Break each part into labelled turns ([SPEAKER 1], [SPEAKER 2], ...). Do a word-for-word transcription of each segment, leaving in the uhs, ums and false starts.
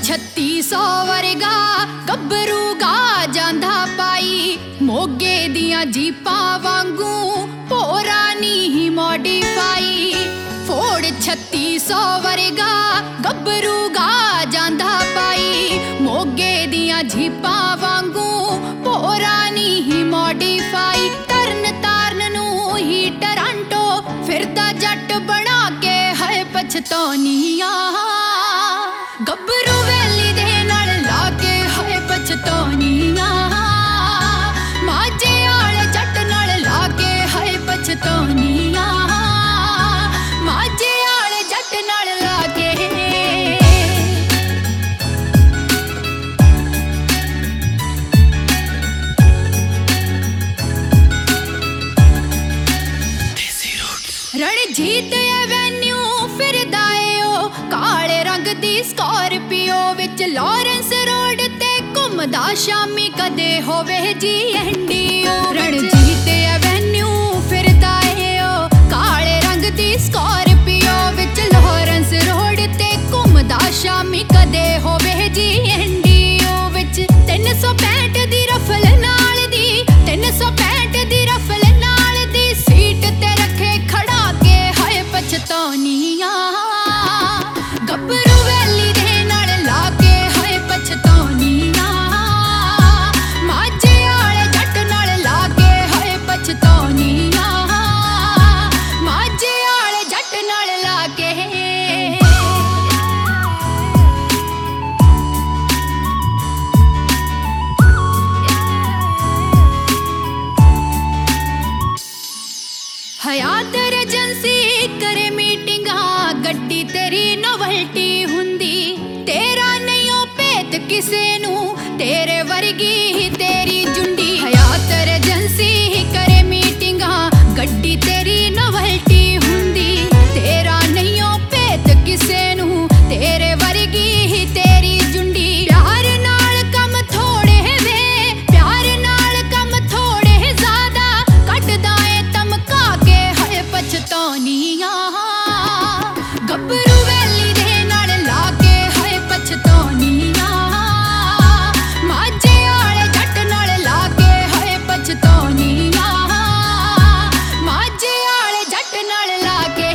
[SPEAKER 1] छत्ती सौ वर्गा गब्बरू गा जांदा पाई मोगे दियां जीपां वांगू भोरा नी मॉडिफाई। फोड़ छत्ती सौ वर्गा गब्बरू गा जांदा पाई मोगे दियां जीपां वांगू भोरा नी मॉडिफाई। तरन तारन नू ही टरांटो फिरदा जट बना के है पछतौनिया गब्बरू वैली दे नाल लाके है पछतौनिया माझे आले जट नाल लाके है पछतौनिया माझे आले जट नाल लाके। रणजीत एवेन्यू फिरदा ए ओ काले रंग दी स्कॉर्पियो विच लॉरेंस रोड ते घुमदा शामी कदे होवे जी एंडियो। रणजीत एवेन्यू फिरदा ए ओ काले रंग दी स्कॉर्पियो विच लॉरेंस रोड ते घुमदा शामी कदे होवे जी एंडियो विच। तीन सौ पैंठ दी रफल नाल दी तीन सौ पैंठ दी रफल नाल दी सीट ते रखे खड़ा के है पछतौनिया गब्बरू वैली दे नाल लाके है पछतौनिया माझे आले जट नाल लाके है पछतौनिया माझे आले जट नाल लाके। हयात एजेंसी करे मीटिंगा गड्डी तेरी नोवल्टी हुंदी तेरा नहीं ओ भेत किसे नू तेरे वर्गी ही तेरी जुंडी। हयात एजेंसी करे मीटिंगा गड्डी तेरी नोवल्टी हुंदी तेरा नहीं ओ भेत किसे नू तेरे वर्गी ही तेरी जुंडी। प्यार नाल कम थोड़े वे प्यार नाल कम थोड़े ज्यादा कटदा ए तमका के है पछतौनिया गब्बरू वैली दे नाल लाके है पछतौनिया माझे आले जट नाल लाके है पछतौनिया माझे आले जट नाल लाके।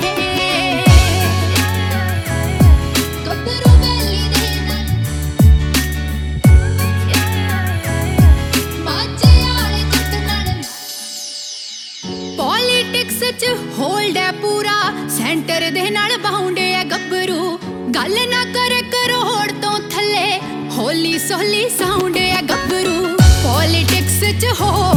[SPEAKER 1] गब्बरू वैली दे नाल माझे आले जट नाल। पॉलिटिक्स च होल्ड है पूरा सेंटर दे नाल बाउंड है गब्बरू गल ना करे करोड़ तो थले होली सोली साउंड है गब्बरू। पॉलिटिक्स च हो